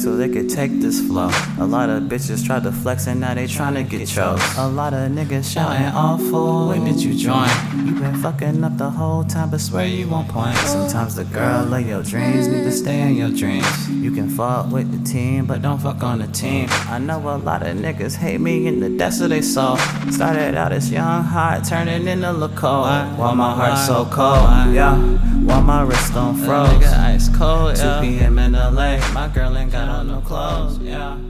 so they could take this flow. A lot of bitches tried to flex and now they tryna get chose. A lot of niggas shouting awful, when did you join? You been fucking up the whole time but swear you won't point. Sometimes the girl of your dreams need to stay in your dreams. You can fuck with the team but don't fuck on the team. I know a lot of niggas hate me in the depths of their soul. Started out as young heart turning into look cold. Why my heart so cold, yeah. Why my wrist on froze? Ice cold, 2 p.m. in LA, my girl ain't got on no clothes, yeah.